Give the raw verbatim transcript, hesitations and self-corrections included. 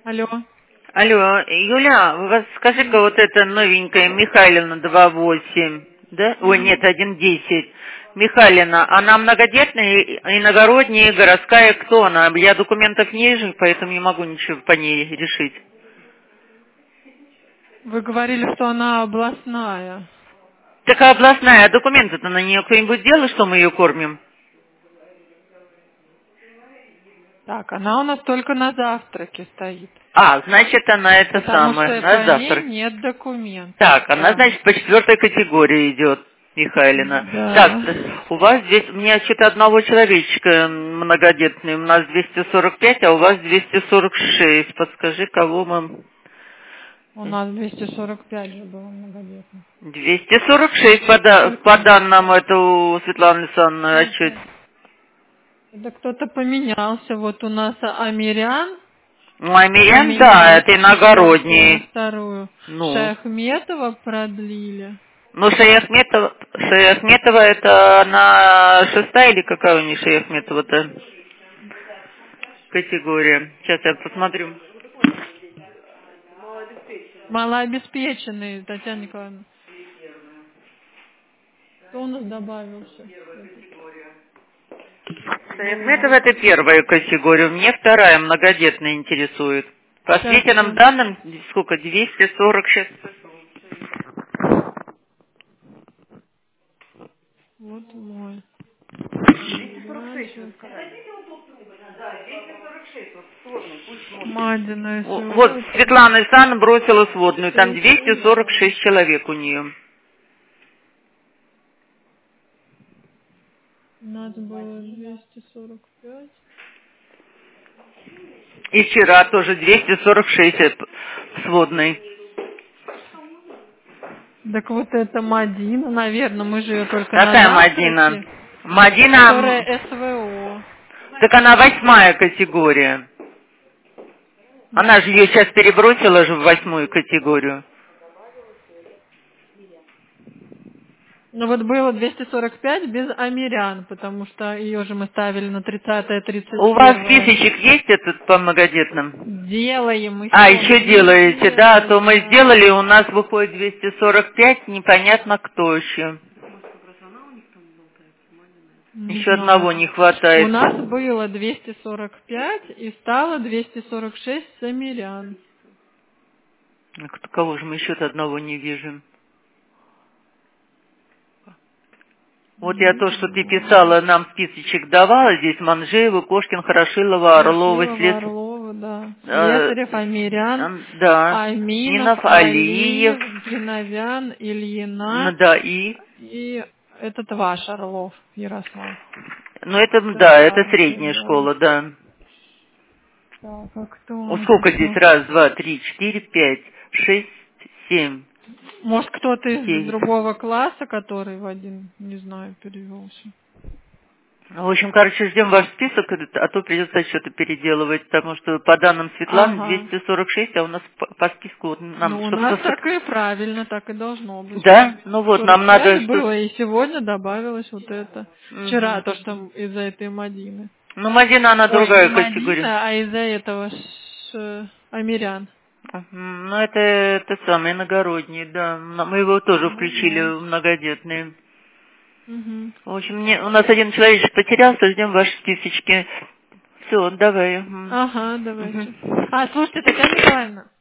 Алло. Алло, Юля, у вас, скажи-ка, вот эта новенькая Михайлина два восемь, да? Ой, нет, один десять. Михайлина, она многодетная, иногородняя, городская, кто она? Я документов не вижу, поэтому не могу ничего по ней решить. Вы говорили, что она областная. Такая областная, а документы-то на нее кто-нибудь делал, что мы ее кормим? Так, она у нас только на завтраке стоит. А, значит, она это Потому самое, что на по ней завтрак. нет документов. Так, она, Да. значит, по четвертой категории идет, Михайлина. Так, Да. у вас здесь, у меня что-то одного человечка многодетный, у нас двести сорок пять, а у вас двести сорок шесть. Подскажи, кого мы... У нас двести сорок пять же было многодетных. двести сорок шесть по, да- по данным эту Светланы Александровны отчет. Это кто-то поменялся. Вот у нас Амирян Мамирян, да, поменялся это с четвертой на иногородний. вторую. Ну, Шаяхметова продлили. ну Шаяхметова, Шаяхметова это она шестая или какая у нее Шаяхметова-то категория? Сейчас я посмотрю. Малообеспеченные, Татьяна Николаевна. Кто у нас добавился? Шаяхметова это первая категория, мне вторая многодетная интересует. По Сейчас, сведенным сейчас. данным, сколько, двести сорок шесть. Вот мой. двести сорок шесть, вы сказали. Да, двести сорок шесть, вот сводный, пусть сводный. Мадина, если О, Вот вот. Светлана Исановна бросила сводную, там двести сорок шесть человек у нее. У нас было двести сорок пять. И вчера тоже двести сорок шесть сводный. Так вот это Мадина, наверное, мы же ее только на Какая Мадина? завтраке. Мадина, Которая СВО. так она восьмая категория. Она же ее сейчас перебросила же в восьмую категорию. Ну вот было двести сорок пять без Амирян, потому что ее же мы ставили на тридцатое тридцать У вас первое. списочек есть этот по многодетным? Делаем еще. А, еще не делаете, да, сделали, то мы да. сделали, у нас выходит двести сорок пять, непонятно кто еще. Не Еще знаю. одного не У хватает. нас было двести сорок пять и стало двести сорок шесть с Амирян. А кто- Кого же мы еще-то одного не видим? Вот я то, что ты писала, нам списочек давала, здесь Манжеева, Кошкин, Хорошилова, Орлова, Ворошилова, След... Орлова, да. э, Слесарев, Амирян, м, да, Аминов, Минов, Алиев, Алиев, Зиновян, ну Ильина да, и... и этот ваш Орлов, Ярослав. Ну это, да, это Составы средняя перевода. школа, да. Так, а кто у О, нас сколько здесь? еще? Раз, два, три, четыре, пять, шесть, семь, Может, кто-то из девять. другого класса, который в один, не знаю, перевелся. В общем, короче, ждем ваш список, а то придется что-то переделывать, потому что по данным Светланы Ага. двести сорок шесть, а у нас по, по списку вот нам, Ну, у чтобы нас сосок... так и правильно, так и должно быть. Да? Ну вот, нам сорок надо, пять что... было, и сегодня добавилось вот это. Вчера Мгм. то, что из-за этой Мадины. Ну, Мадина, она Ой, не другая категория. Мадина, а из-за этого ш... Амирян. Мгм. Ну, это, это самый иногородний, да. М- Мы его тоже Ну включили вот. в многодетные. Угу. В общем, мне, у нас один человечек потерялся, ждем ваши списочки. Все, давай. Мгм. Ага, давайте. Мгм. А, слушайте, Татьяна Николаевна,